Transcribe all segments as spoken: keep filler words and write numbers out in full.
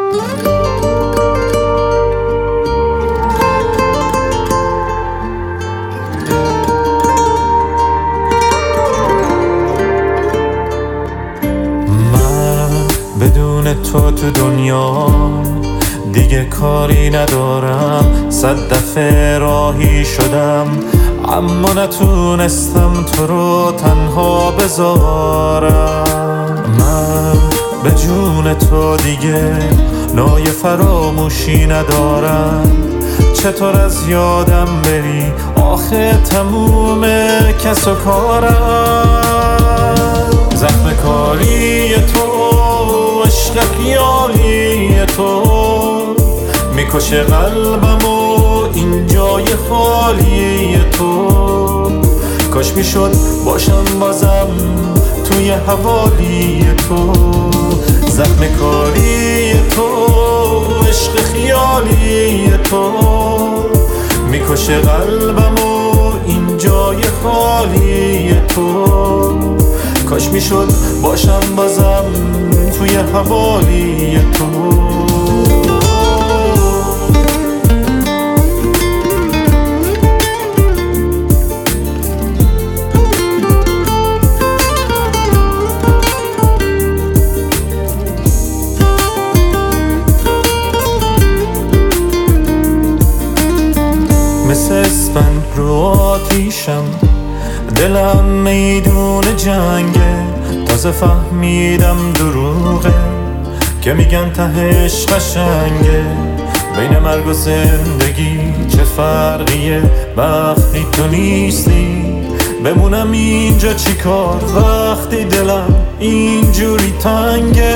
بدون تو تو دنیا دیگه کاری ندارم. صد دفعه راهی شدم اما نتونستم تو رو تنها بذارم. من به جون تو دیگه نای فراموشی ندارم. چطور از یادم بری آخه تموم کس و کارم. زخم کاری تو عشق خیالی تو میکشه قلبم و این جای خالی تو. کاش میشد باشم بازم توی حوالی تو. زخم کاری تو عشق خیالی تو میکشه قلبم و این جای خالی تو. کاش میشد باشم بازم توی حوالی تو. مثل اسفند رو آتیشم دلم میدون جنگه. تازه فهمیدم دروغه که میگن تهش قشنگه. بین مرگ و زندگی چه فرقیه وقتی تو نیستی. بمونم اینجا چی کار وقتی دلم اینجوری تنگه.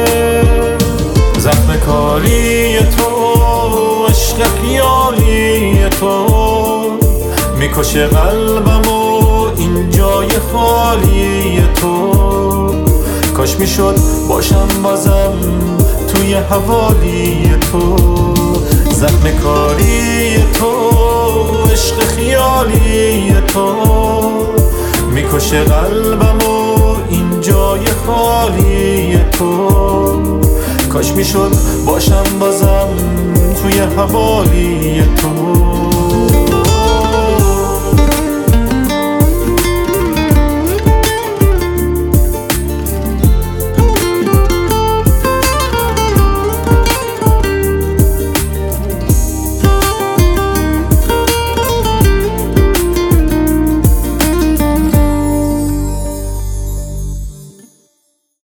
زخم کاری تو عشق خیالی تو میکشه قلبم و این جای خالی تو. کاش میشد باشم بازم توی حوالی تو. زخم کاری تو عشق خیالی تو میکشه قلبم و این جای خالی تو. کاش میشد باشم بازم توی حوالی تو.